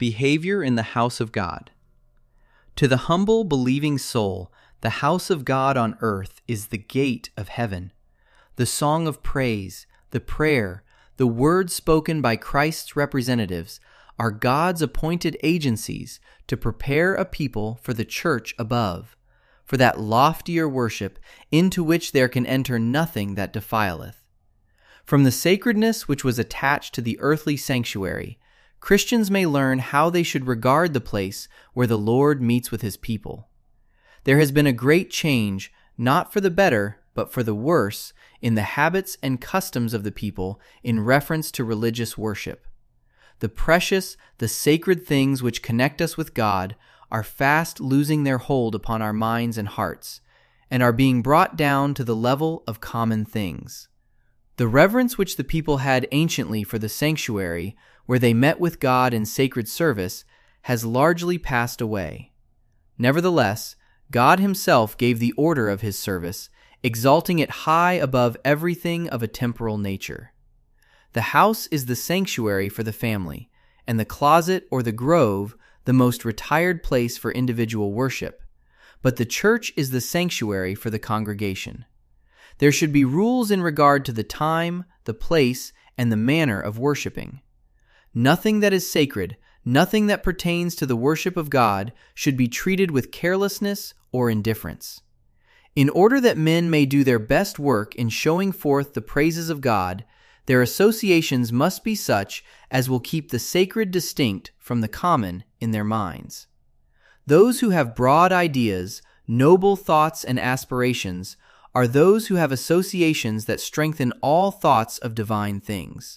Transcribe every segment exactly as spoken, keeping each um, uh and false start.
Behavior in the house of God. To the humble, believing soul, the house of God on earth is the gate of heaven. The song of praise, the prayer, the words spoken by Christ's representatives are God's appointed agencies to prepare a people for the church above, for that loftier worship into which there can enter nothing that defileth. From the sacredness which was attached to the earthly sanctuary, Christians may learn how they should regard the place where the Lord meets with his people. There has been a great change, not for the better, but for the worse, in the habits and customs of the people in reference to religious worship. The precious, the sacred things which connect us with God are fast losing their hold upon our minds and hearts, and are being brought down to the level of common things. The reverence which the people had anciently for the sanctuary, where they met with God in sacred service, has largely passed away. Nevertheless, God himself gave the order of his service, exalting it high above everything of a temporal nature. The house is the sanctuary for the family, and the closet or the grove the most retired place for individual worship, but the church is the sanctuary for the congregation. There should be rules in regard to the time, the place, and the manner of worshiping. Nothing that is sacred, nothing that pertains to the worship of God, should be treated with carelessness or indifference. In order that men may do their best work in showing forth the praises of God, their associations must be such as will keep the sacred distinct from the common in their minds. Those who have broad ideas, noble thoughts and aspirations are those who have associations that strengthen all thoughts of divine things.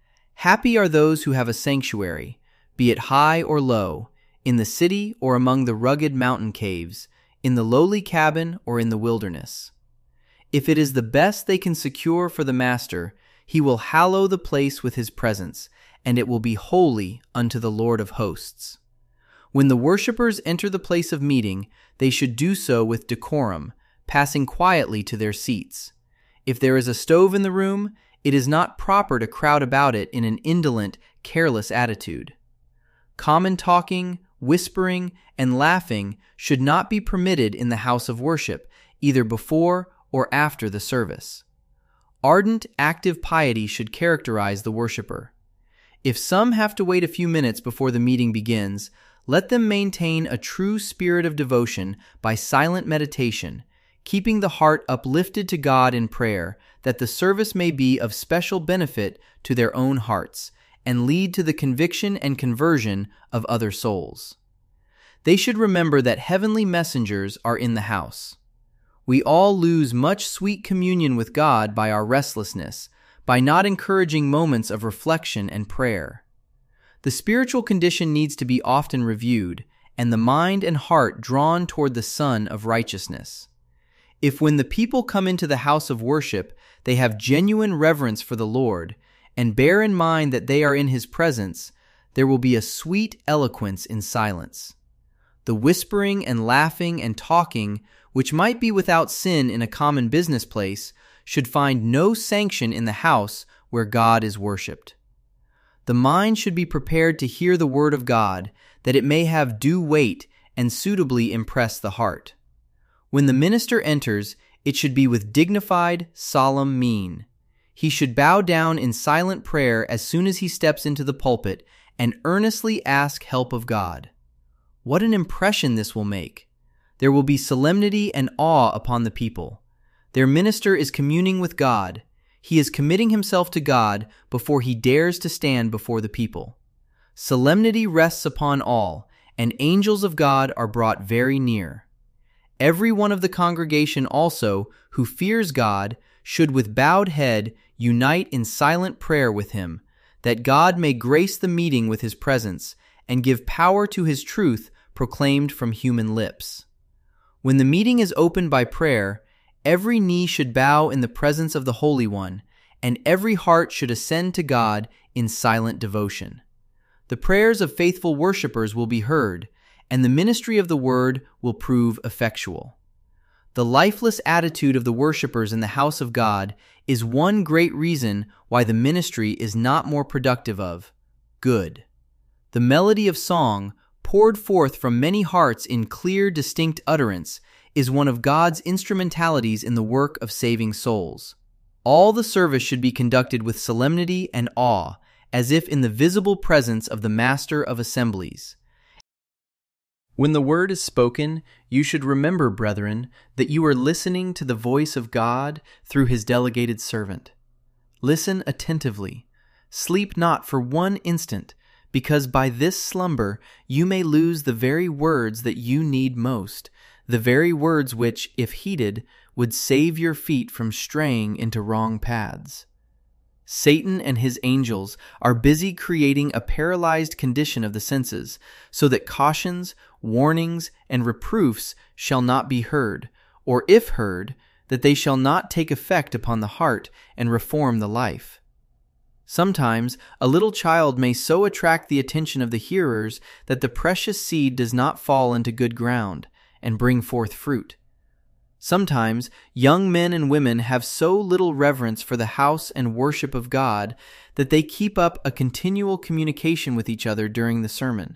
Happy are those who have a sanctuary, be it high or low, in the city or among the rugged mountain caves, in the lowly cabin or in the wilderness. If it is the best they can secure for the Master, he will hallow the place with his presence, and it will be holy unto the Lord of hosts. When the worshippers enter the place of meeting, they should do so with decorum, passing quietly to their seats. If there is a stove in the room, it is not proper to crowd about it in an indolent, careless attitude. Common talking, whispering, and laughing should not be permitted in the house of worship, either before or after the service. Ardent, active piety should characterize the worshiper. If some have to wait a few minutes before the meeting begins, let them maintain a true spirit of devotion by silent meditation, keeping the heart uplifted to God in prayer, that the service may be of special benefit to their own hearts, and lead to the conviction and conversion of other souls. They should remember that heavenly messengers are in the house. We all lose much sweet communion with God by our restlessness, by not encouraging moments of reflection and prayer. The spiritual condition needs to be often reviewed, and the mind and heart drawn toward the Sun of righteousness. If when the people come into the house of worship, they have genuine reverence for the Lord, and bear in mind that they are in his presence, there will be a sweet eloquence in silence. The whispering and laughing and talking, which might be without sin in a common business place, should find no sanction in the house where God is worshipped. The mind should be prepared to hear the word of God, that it may have due weight and suitably impress the heart. When the minister enters, it should be with dignified, solemn mien. He should bow down in silent prayer as soon as he steps into the pulpit and earnestly ask help of God. What an impression this will make! There will be solemnity and awe upon the people. Their minister is communing with God. He is committing himself to God before he dares to stand before the people. Solemnity rests upon all, and angels of God are brought very near. Every one of the congregation also who fears God should with bowed head unite in silent prayer with him, that God may grace the meeting with his presence and give power to his truth proclaimed from human lips. When the meeting is opened by prayer, every knee should bow in the presence of the Holy One, and every heart should ascend to God in silent devotion. The prayers of faithful worshipers will be heard, and the ministry of the word will prove effectual. The lifeless attitude of the worshipers in the house of God is one great reason why the ministry is not more productive of good. The melody of song, poured forth from many hearts in clear, distinct utterance, is one of God's instrumentalities in the work of saving souls. All the service should be conducted with solemnity and awe, as if in the visible presence of the Master of Assemblies. When the word is spoken, you should remember, brethren, that you are listening to the voice of God through His delegated servant. Listen attentively. Sleep not for one instant, because by this slumber you may lose the very words that you need most, the very words which, if heeded, would save your feet from straying into wrong paths. Satan and his angels are busy creating a paralyzed condition of the senses, so that cautions, warnings, and reproofs shall not be heard, or if heard, that they shall not take effect upon the heart and reform the life. Sometimes a little child may so attract the attention of the hearers that the precious seed does not fall into good ground and bring forth fruit. Sometimes young men and women have so little reverence for the house and worship of God that they keep up a continual communication with each other during the sermon.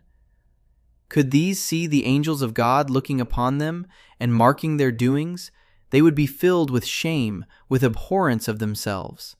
Could these see the angels of God looking upon them and marking their doings, they would be filled with shame, with abhorrence of themselves.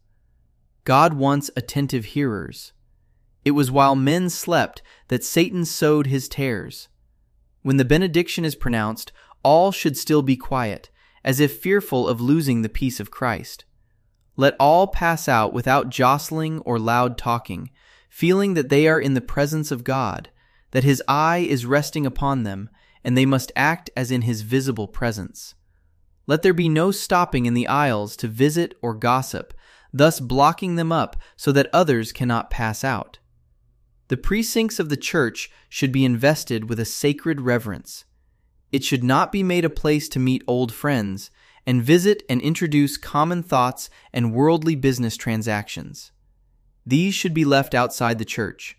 God wants attentive hearers. It was while men slept that Satan sowed his tares. When the benediction is pronounced, all should still be quiet, as if fearful of losing the peace of Christ. Let all pass out without jostling or loud talking, feeling that they are in the presence of God, that His eye is resting upon them, and they must act as in His visible presence. Let there be no stopping in the aisles to visit or gossip, thus blocking them up so that others cannot pass out. The precincts of the church should be invested with a sacred reverence. It should not be made a place to meet old friends and visit and introduce common thoughts and worldly business transactions. These should be left outside the church.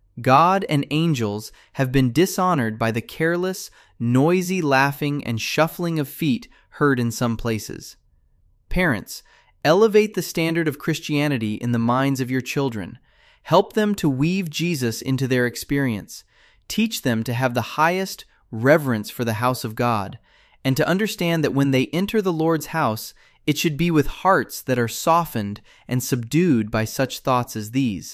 God and angels have been dishonored by the careless, noisy laughing and shuffling of feet heard in some places. Parents, elevate the standard of Christianity in the minds of your children. Help them to weave Jesus into their experience. Teach them to have the highest reverence for the house of God, and to understand that when they enter the Lord's house, it should be with hearts that are softened and subdued by such thoughts as these.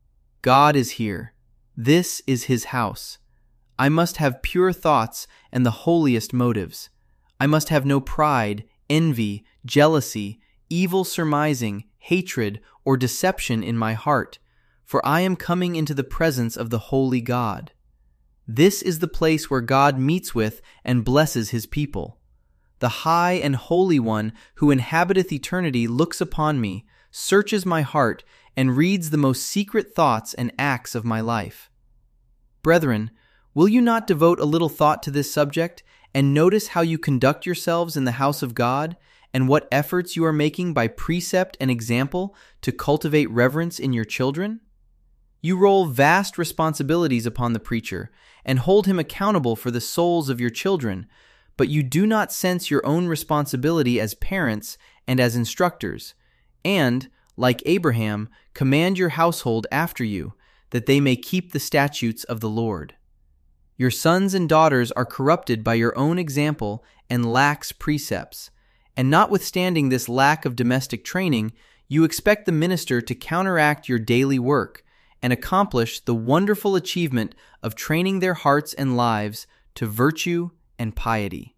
God is here. This is His house. I must have pure thoughts and the holiest motives. I must have no pride, envy, jealousy, evil surmising, hatred, or deception in my heart, for I am coming into the presence of the holy God. This is the place where God meets with and blesses His people. The high and holy one who inhabiteth eternity looks upon me, searches my heart, and reads the most secret thoughts and acts of my life. Brethren, will you not devote a little thought to this subject and notice how you conduct yourselves in the house of God and what efforts you are making by precept and example to cultivate reverence in your children? You roll vast responsibilities upon the preacher and hold him accountable for the souls of your children, but you do not sense your own responsibility as parents and as instructors, and, like Abraham, command your household after you, that they may keep the statutes of the Lord. Your sons and daughters are corrupted by your own example and lax precepts, and notwithstanding this lack of domestic training, you expect the minister to counteract your daily work and accomplish the wonderful achievement of training their hearts and lives to virtue and piety.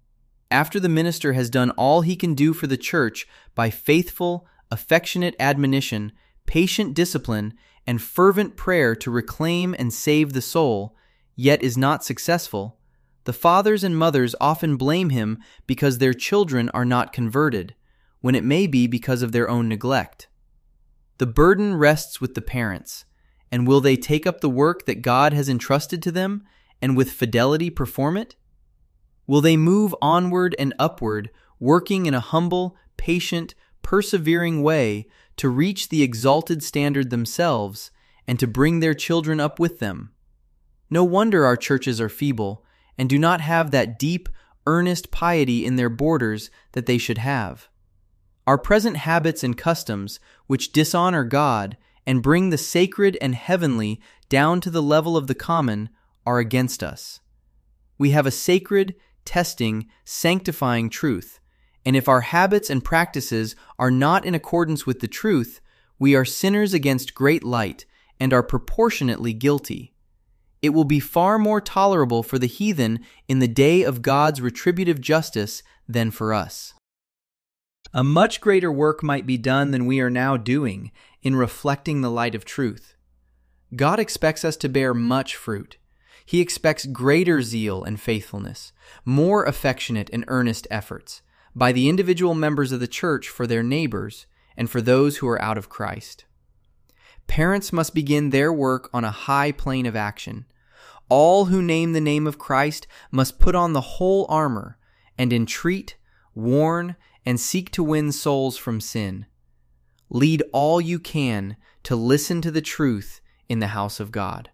After the minister has done all he can do for the church by faithful, affectionate admonition, patient discipline, and fervent prayer to reclaim and save the soul, yet is not successful, the fathers and mothers often blame him because their children are not converted, when it may be because of their own neglect. The burden rests with the parents, and will they take up the work that God has entrusted to them and with fidelity perform it? Will they move onward and upward, working in a humble, patient, persevering way to reach the exalted standard themselves and to bring their children up with them? No wonder our churches are feeble and do not have that deep, earnest piety in their borders that they should have. Our present habits and customs, which dishonor God and bring the sacred and heavenly down to the level of the common, are against us. We have a sacred, testing, sanctifying truth, and if our habits and practices are not in accordance with the truth, we are sinners against great light and are proportionately guilty. It will be far more tolerable for the heathen in the day of God's retributive justice than for us. A much greater work might be done than we are now doing in reflecting the light of truth. God expects us to bear much fruit. He expects greater zeal and faithfulness, more affectionate and earnest efforts by the individual members of the church for their neighbors and for those who are out of Christ. Parents must begin their work on a high plane of action. All who name the name of Christ must put on the whole armor and entreat, warn, and seek to win souls from sin. Lead all you can to listen to the truth in the house of God.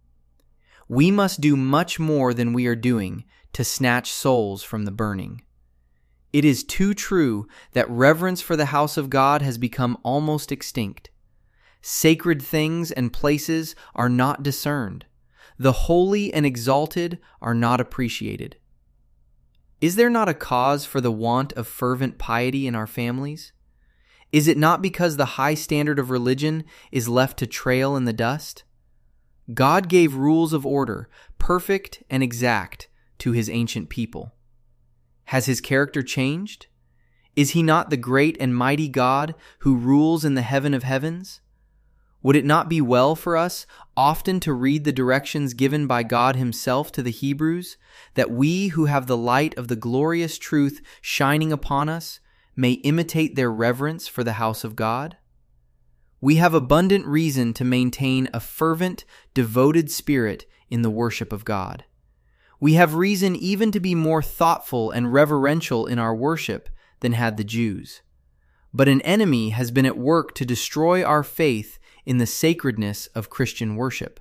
We must do much more than we are doing to snatch souls from the burning. It is too true that reverence for the house of God has become almost extinct. Sacred things and places are not discerned. The holy and exalted are not appreciated. Is there not a cause for the want of fervent piety in our families? Is it not because the high standard of religion is left to trail in the dust? God gave rules of order, perfect and exact, to his ancient people. Has his character changed? Is he not the great and mighty God who rules in the heaven of heavens? Would it not be well for us often to read the directions given by God himself to the Hebrews, that we who have the light of the glorious truth shining upon us may imitate their reverence for the house of God? We have abundant reason to maintain a fervent, devoted spirit in the worship of God. We have reason even to be more thoughtful and reverential in our worship than had the Jews. But an enemy has been at work to destroy our faith in the sacredness of Christian worship.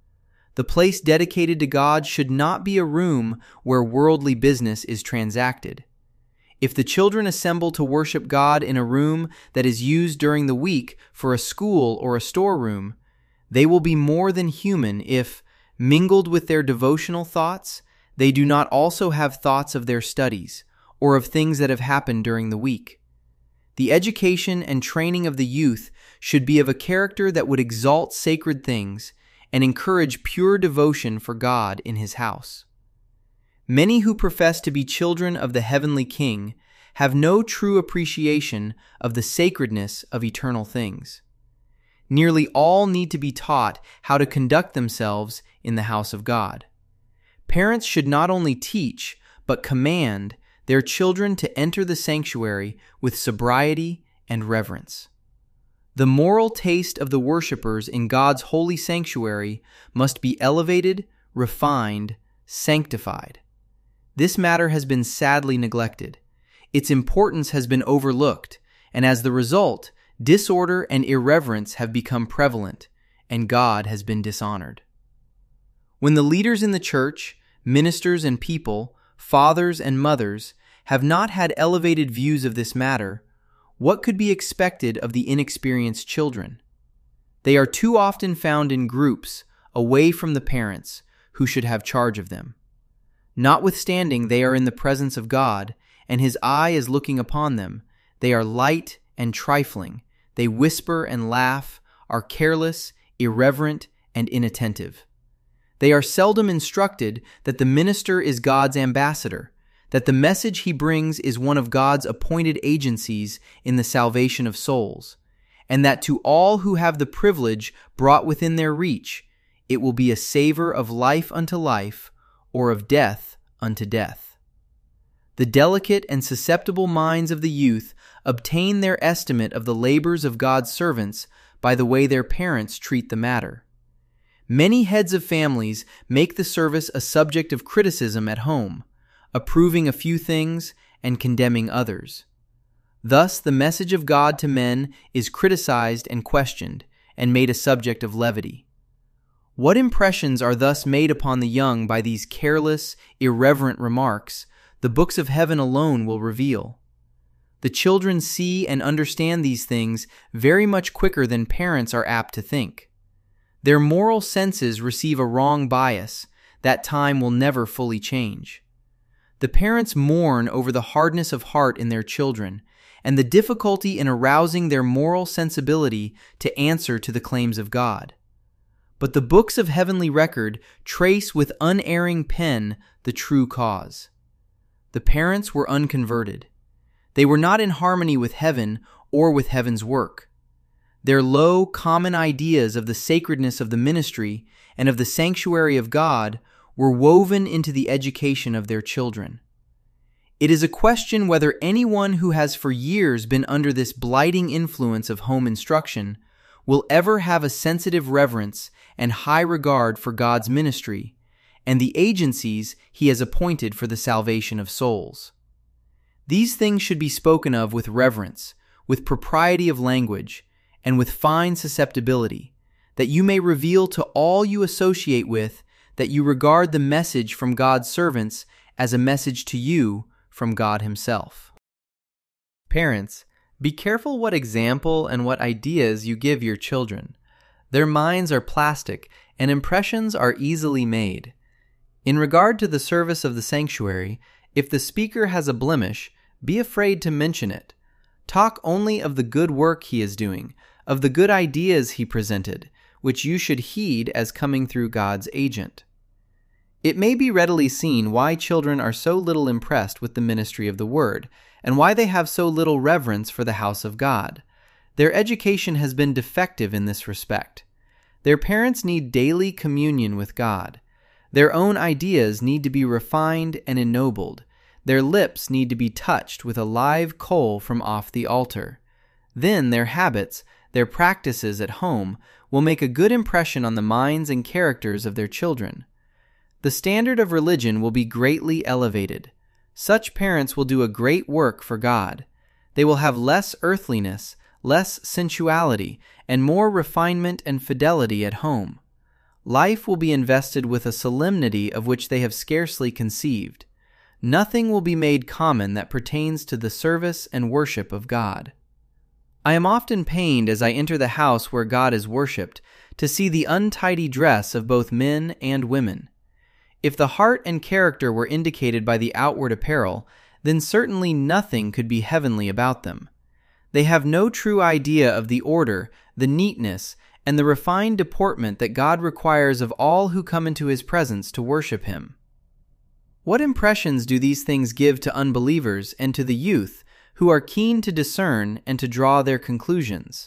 The place dedicated to God should not be a room where worldly business is transacted. If the children assemble to worship God in a room that is used during the week for a school or a storeroom, they will be more than human if, mingled with their devotional thoughts, they do not also have thoughts of their studies or of things that have happened during the week. The education and training of the youth should be of a character that would exalt sacred things and encourage pure devotion for God in his house. Many who profess to be children of the heavenly King have no true appreciation of the sacredness of eternal things. Nearly all need to be taught how to conduct themselves in the house of God. Parents should not only teach, but command their children to enter the sanctuary with sobriety and reverence. The moral taste of the worshipers in God's holy sanctuary must be elevated, refined, sanctified. This matter has been sadly neglected. Its importance has been overlooked, and as the result, disorder and irreverence have become prevalent, and God has been dishonored. When the leaders in the church, ministers and people, fathers and mothers, have not had elevated views of this matter, what could be expected of the inexperienced children? They are too often found in groups, away from the parents, who should have charge of them. Notwithstanding they are in the presence of God, and his eye is looking upon them, they are light and trifling, they whisper and laugh, are careless, irreverent, and inattentive. They are seldom instructed that the minister is God's ambassador, that the message he brings is one of God's appointed agencies in the salvation of souls, and that to all who have the privilege brought within their reach, it will be a savor of life unto life, or of death unto death. The delicate and susceptible minds of the youth obtain their estimate of the labors of God's servants by the way their parents treat the matter. Many heads of families make the service a subject of criticism at home, approving a few things and condemning others. Thus, the message of God to men is criticized and questioned, and made a subject of levity. What impressions are thus made upon the young by these careless, irreverent remarks, the books of heaven alone will reveal. The children see and understand these things very much quicker than parents are apt to think. Their moral senses receive a wrong bias. That time will never fully change. The parents mourn over the hardness of heart in their children and the difficulty in arousing their moral sensibility to answer to the claims of God. But the books of heavenly record trace with unerring pen the true cause. The parents were unconverted. They were not in harmony with heaven or with heaven's work. Their low, common ideas of the sacredness of the ministry and of the sanctuary of God were woven into the education of their children. It is a question whether anyone who has for years been under this blighting influence of home instruction will ever have a sensitive reverence and high regard for God's ministry and the agencies He has appointed for the salvation of souls. These things should be spoken of with reverence, with propriety of language, and with fine susceptibility, that you may reveal to all you associate with that you regard the message from God's servants as a message to you from God Himself. Parents, be careful what example and what ideas you give your children. Their minds are plastic, and impressions are easily made. In regard to the service of the sanctuary, if the speaker has a blemish, be afraid to mention it. Talk only of the good work he is doing, of the good ideas he presented, which you should heed as coming through God's agent. It may be readily seen why children are so little impressed with the ministry of the Word, and why they have so little reverence for the house of God. Their education has been defective in this respect. Their parents need daily communion with God. Their own ideas need to be refined and ennobled. Their lips need to be touched with a live coal from off the altar. Then their habits, their practices at home, will make a good impression on the minds and characters of their children. The standard of religion will be greatly elevated. Such parents will do a great work for God. They will have less earthliness, less sensuality, and more refinement and fidelity at home. Life will be invested with a solemnity of which they have scarcely conceived. Nothing will be made common that pertains to the service and worship of God. I am often pained as I enter the house where God is worshipped to see the untidy dress of both men and women. If the heart and character were indicated by the outward apparel, then certainly nothing could be heavenly about them. They have no true idea of the order, the neatness, and the refined deportment that God requires of all who come into His presence to worship Him. What impressions do these things give to unbelievers and to the youth who are keen to discern and to draw their conclusions?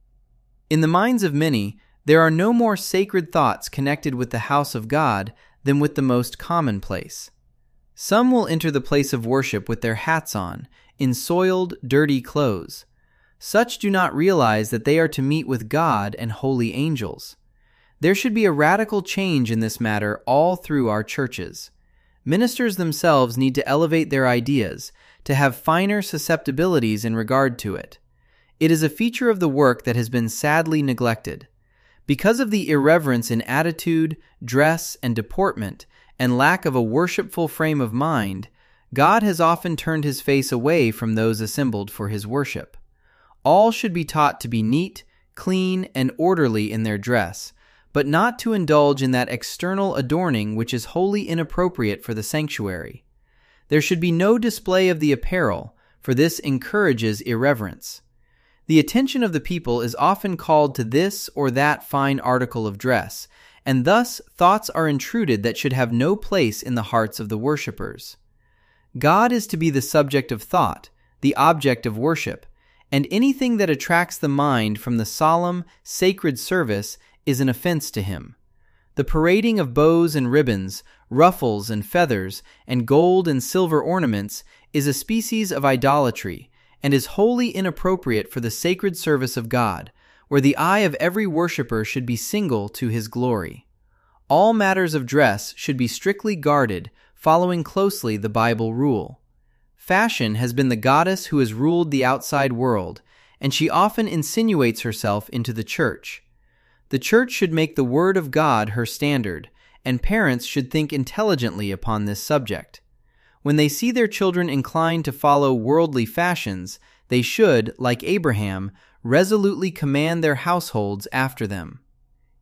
In the minds of many, there are no more sacred thoughts connected with the house of God than with the most commonplace. Some will enter the place of worship with their hats on, in soiled, dirty clothes. Such do not realize that they are to meet with God and holy angels. There should be a radical change in this matter all through our churches. Ministers themselves need to elevate their ideas, to have finer susceptibilities in regard to it. It is a feature of the work that has been sadly neglected. Because of the irreverence in attitude, dress, and deportment, and lack of a worshipful frame of mind, God has often turned His face away from those assembled for His worship. All should be taught to be neat, clean, and orderly in their dress, but not to indulge in that external adorning which is wholly inappropriate for the sanctuary. There should be no display of the apparel, for this encourages irreverence. The attention of the people is often called to this or that fine article of dress, and thus thoughts are intruded that should have no place in the hearts of the worshippers. God is to be the subject of thought, the object of worship, and anything that attracts the mind from the solemn, sacred service is an offense to Him. The parading of bows and ribbons, ruffles and feathers, and gold and silver ornaments is a species of idolatry, and is wholly inappropriate for the sacred service of God, where the eye of every worshipper should be single to His glory. All matters of dress should be strictly guarded, following closely the Bible rule. Fashion has been the goddess who has ruled the outside world, and she often insinuates herself into the church. The church should make the Word of God her standard, and parents should think intelligently upon this subject. When they see their children inclined to follow worldly fashions, they should, like Abraham, resolutely command their households after them.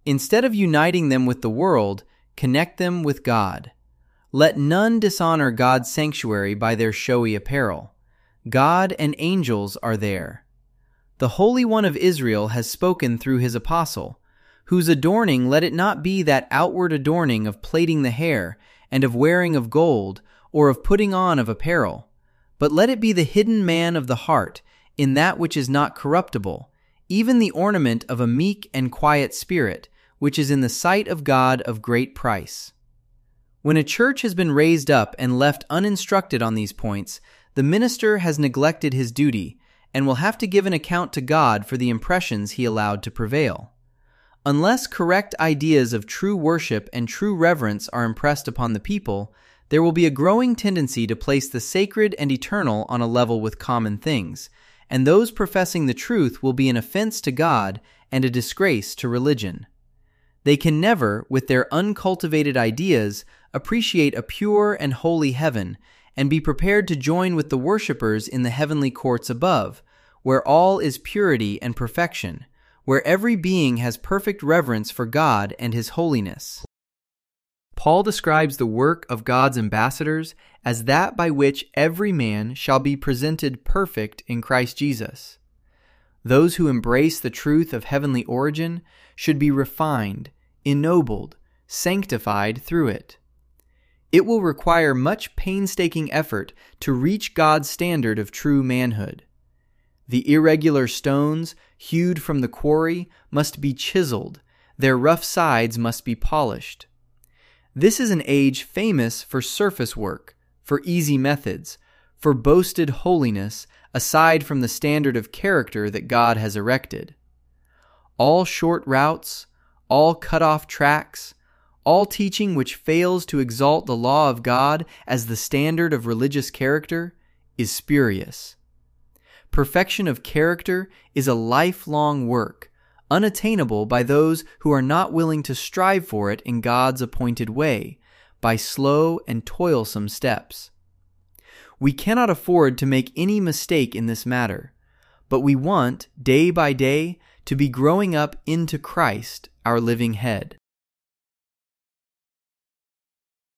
Instead of uniting them with the world, connect them with God. Let none dishonor God's sanctuary by their showy apparel. God and angels are there. The Holy One of Israel has spoken through his apostle, whose adorning let it not be that outward adorning of plaiting the hair, and of wearing of gold, or of putting on of apparel, but let it be the hidden man of the heart, in that which is not corruptible, even the ornament of a meek and quiet spirit, which is in the sight of God of great price. When a church has been raised up and left uninstructed on these points, the minister has neglected his duty, and will have to give an account to God for the impressions he allowed to prevail. Unless correct ideas of true worship and true reverence are impressed upon the people, there will be a growing tendency to place the sacred and eternal on a level with common things, and those professing the truth will be an offense to God and a disgrace to religion. They can never, with their uncultivated ideas, appreciate a pure and holy heaven, and be prepared to join with the worshippers in the heavenly courts above, where all is purity and perfection, where every being has perfect reverence for God and his holiness. Paul describes the work of God's ambassadors as that by which every man shall be presented perfect in Christ Jesus. Those who embrace the truth of heavenly origin should be refined, ennobled, sanctified through it. It will require much painstaking effort to reach God's standard of true manhood. The irregular stones, hewed from the quarry, must be chiseled, their rough sides must be polished. This is an age famous for surface work, for easy methods, for boasted holiness, aside from the standard of character that God has erected. All short routes, all cut-off tracks, all teaching which fails to exalt the law of God as the standard of religious character is spurious. Perfection of character is a lifelong work, unattainable by those who are not willing to strive for it in God's appointed way, by slow and toilsome steps. We cannot afford to make any mistake in this matter, but we want, day by day, to be growing up into Christ, our living head.